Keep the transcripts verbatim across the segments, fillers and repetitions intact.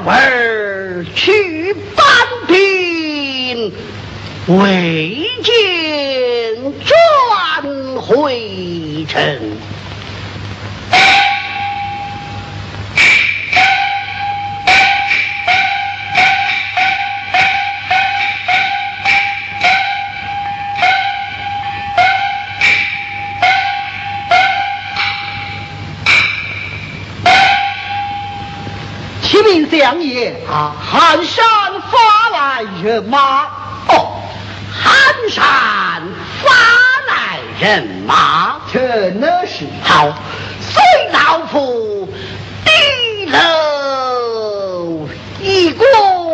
儿去搬兵，未见转回城。相爷啊，寒山发来人马。哦，寒山发来人马， 真的是好，随老夫低楼一观。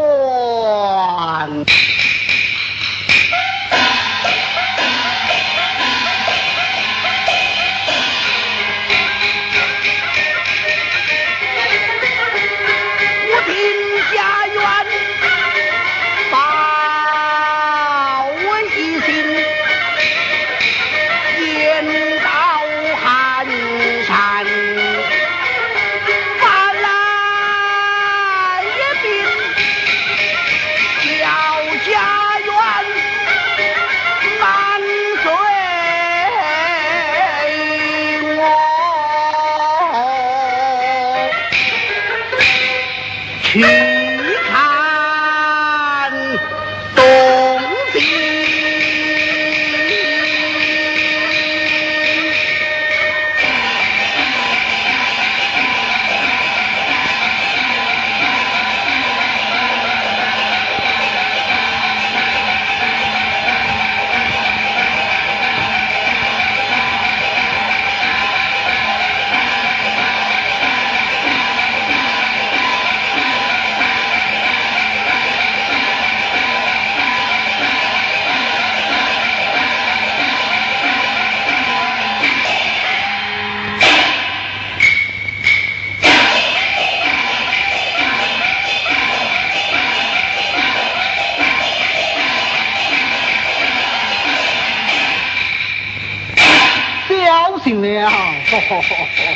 去看东兵，小心了。呵呵呵呵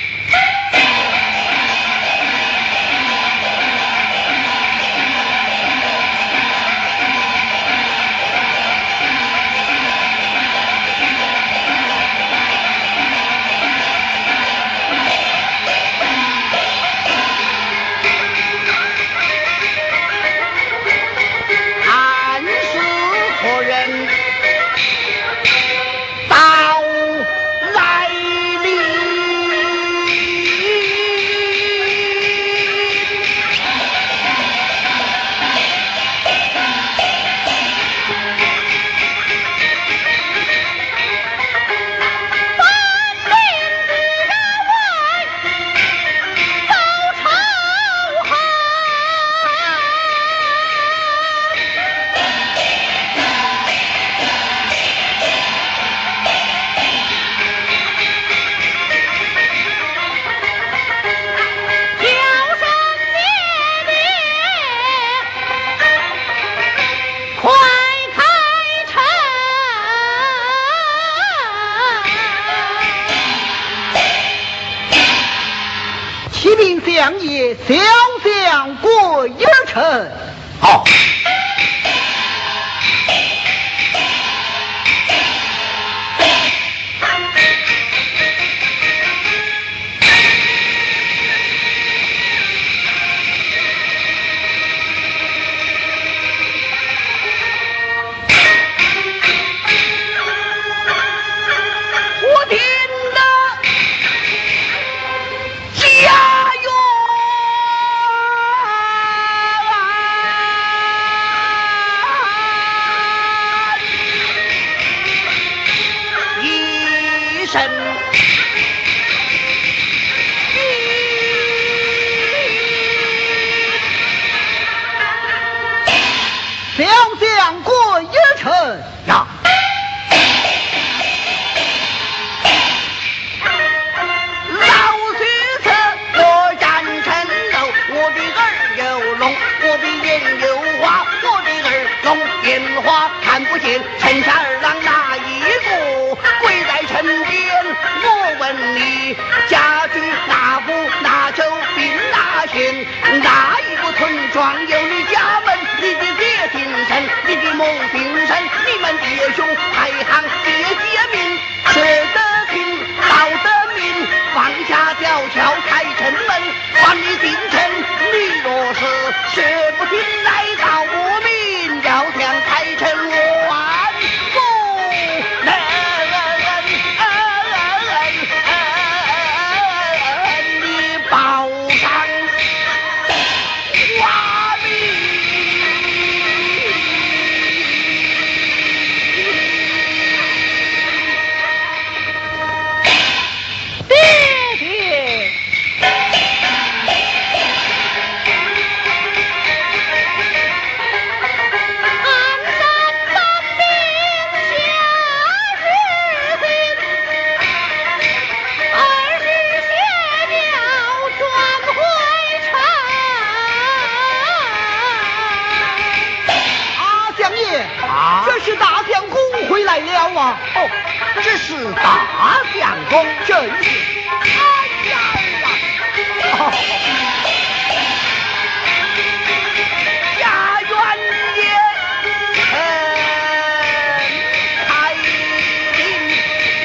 相爷小将过一城。好。小将过一城呀！老许车我战城楼，我的耳有聋，我的眼有花，我的耳聋眼花看不见。陈三二郎哪一个跪在城边？我问你，家具哪副哪酒兵哪钱哪一个？ 村庄有你家门，你的爹姓陈，你的母姓陈，你们爹兄排行爹接命，舍得听道得明，放下吊桥开城门，还你进城，你若是学不听来到我民，要想开城万不能。哦，这是大相公，真是，哎呀呀！哦，家园也陈开定，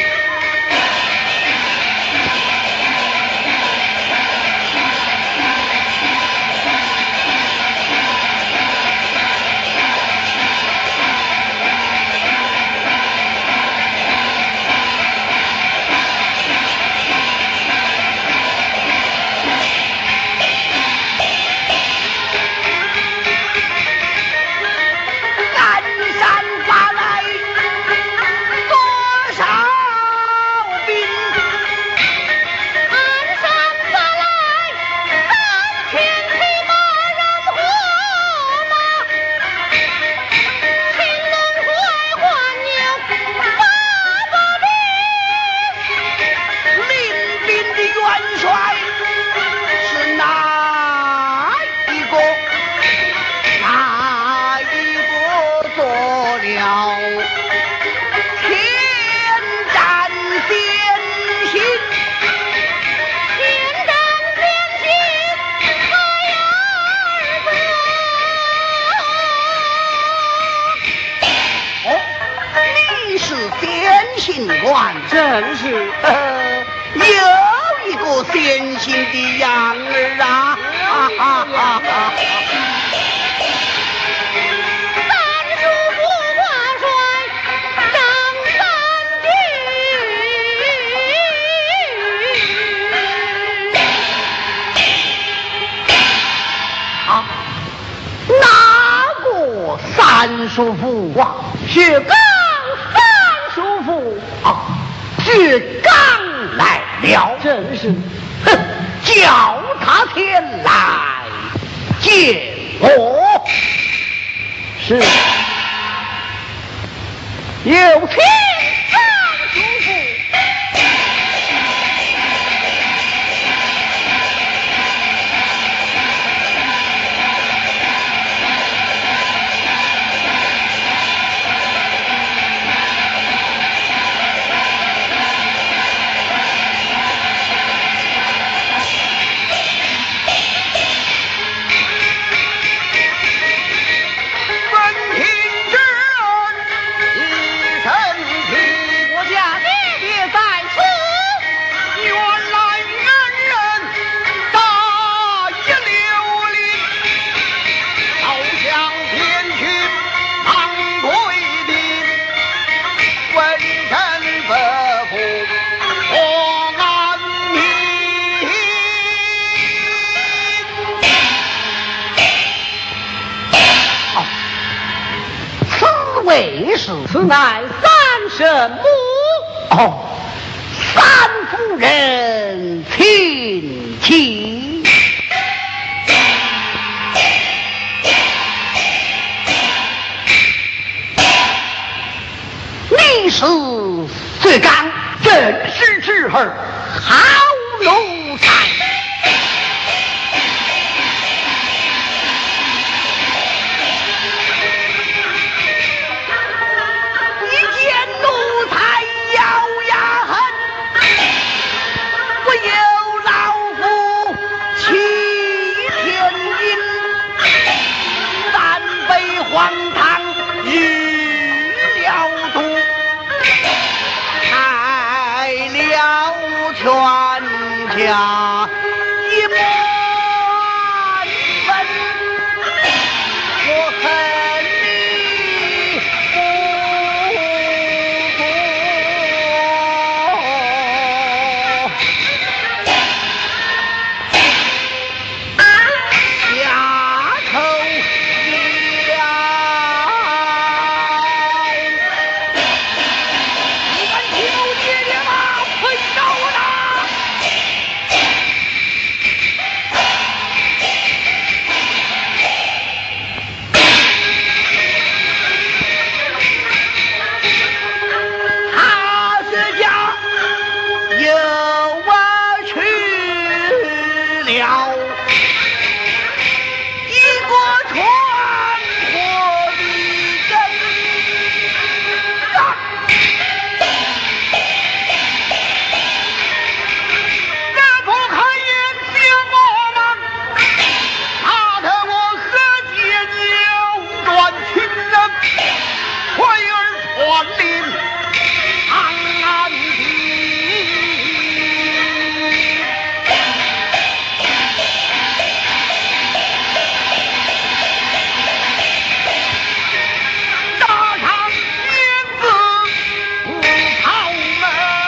真是呃，有一个先行的样儿啊！哈哈哈哈！ 三叔不挂帅，张三句啊，哪个三叔父啊？是刚三叔父啊！是刚来了，真是，哼！叫他前来见我。是，有请三叔父。此乃三神母哦，三夫人请起。你是最刚正是之儿，好奴才。 下一满分，我恨你不多，下头要你们求爹爹吗？快找我啦！他是家有我去了，一个穿过的人啊！人不开眼想我吗？他的我何解扭转情人，怀儿传令长安地。大场面子不讨门。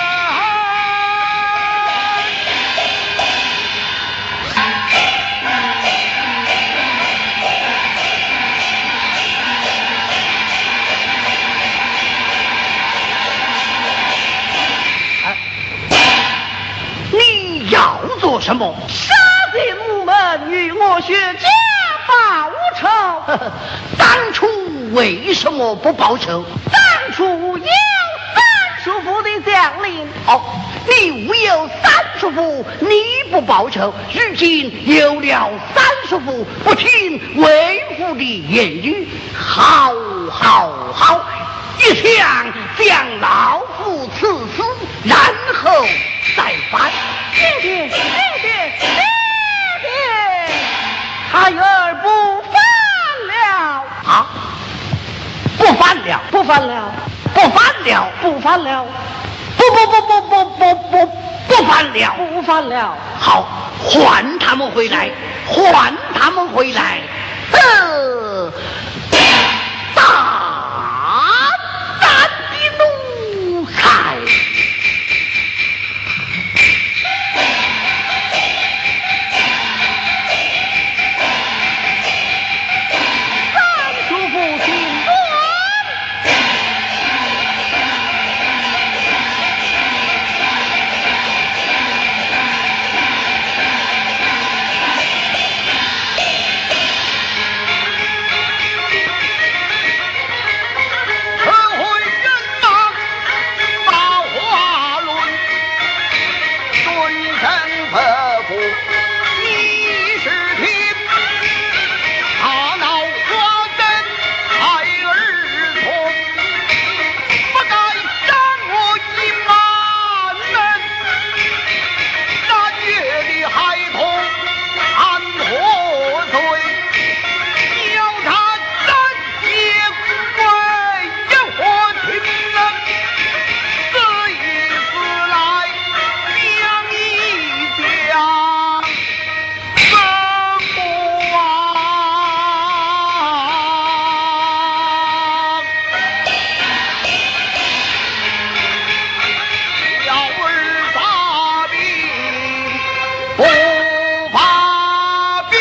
你要做什么？ 杀进木门与我学家报仇。 当初为什么不报仇？ 当初有三叔父的将领， 哦，你无有三叔父，你不报仇；如今有了三叔父，不听为父的言语，好，好，好，一想将老夫赐死，然后再犯。 爹爹，爹爹，爹爹，孩儿不犯了， 啊，不犯了， 不犯了， 不犯了， 不犯了， 不不不不不不不不犯了。 不犯了。 好，换他们回来，换他们回来。呃，大胆的奴才！ 三叔父请端。 陈会人马把话论，尊神不服你是听，他恼花灯孩儿童，不该让我一满门，南越的孩童安何罪？要他三界归也或听人，这一次来讲一讲什么啊？要儿发兵不发兵。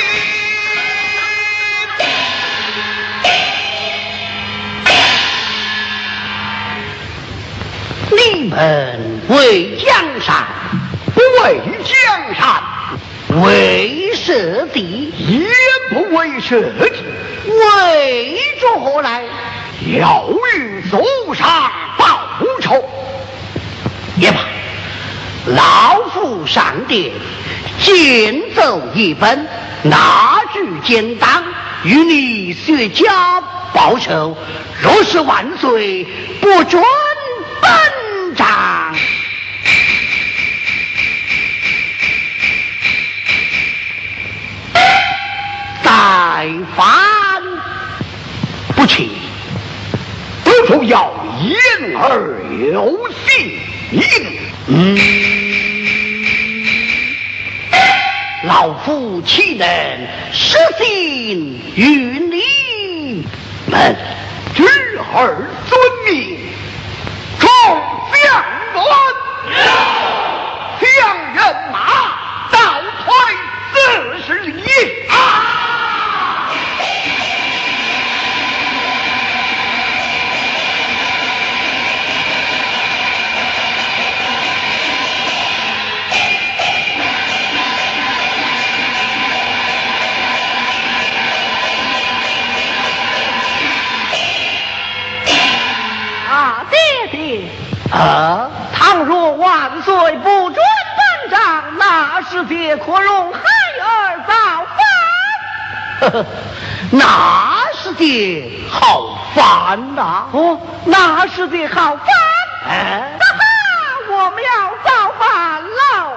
你们为江山，不为江山，为社稷，也不为社稷，为着何来？要与祖上报仇。也罢，老夫上殿，剑奏一本，拿去监当，与你薛家报仇。若是万岁不准本章，再犯不起，不出要言而有信。嗯， 老夫岂能失信于你们？ 举儿遵命，众将官，将人马倒退四十里。啊！ 啊！倘若万岁不准本账，那世界可容孩儿造反？ 呵呵，那世界好烦呐！ 哦，那世界好烦！ 哎， 哈哈，我们要造反喽！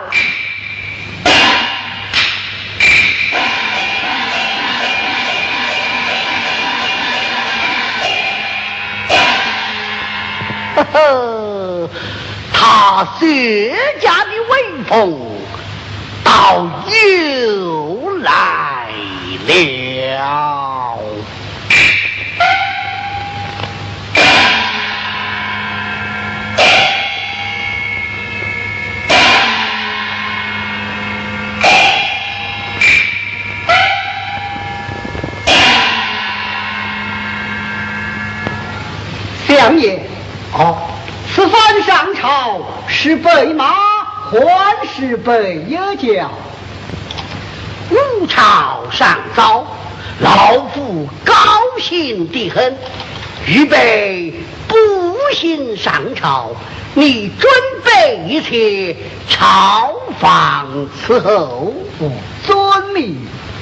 呵呵，他薛家的威风倒又来了。 相爷，哦，此番上朝是被骂，还是被野教？ 五朝上早，老夫高兴的很，预备步行上朝。你准备一切，朝访伺候。 哦，遵命。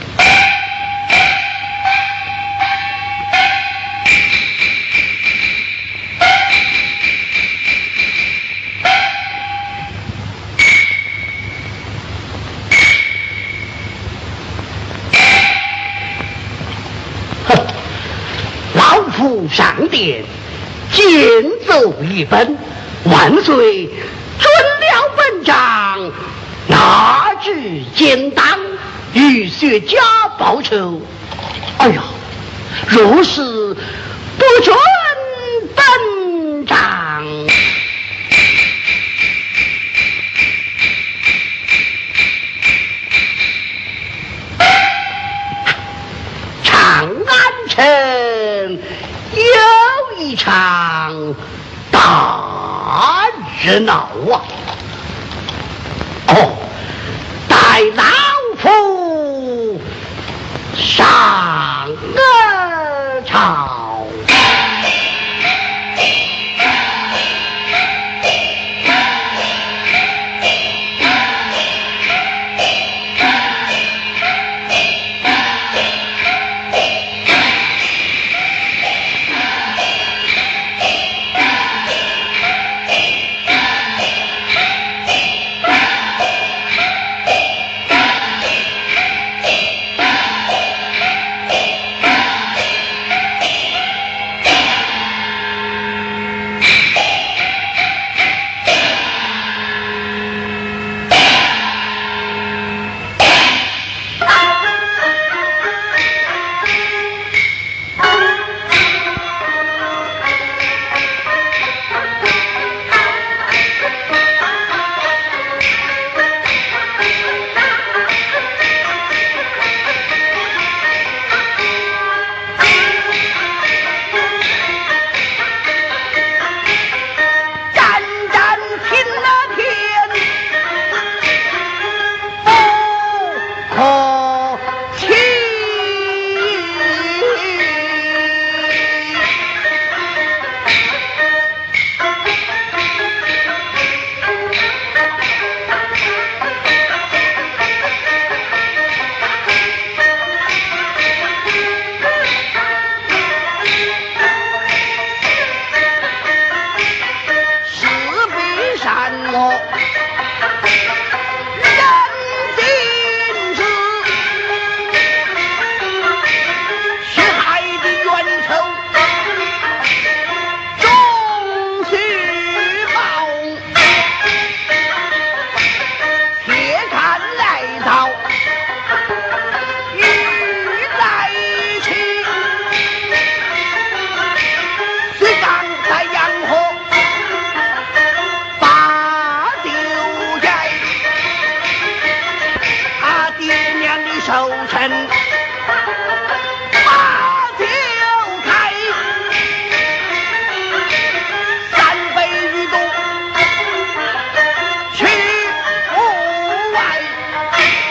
老夫上殿，剑奏一本，万岁准了本章，纳至监党，与薛家报仇。哎呀，若是不准本章，长安城有一场大热闹啊！哦，待老夫上个朝。 守臣，把酒开，三杯鱼肚去屋外。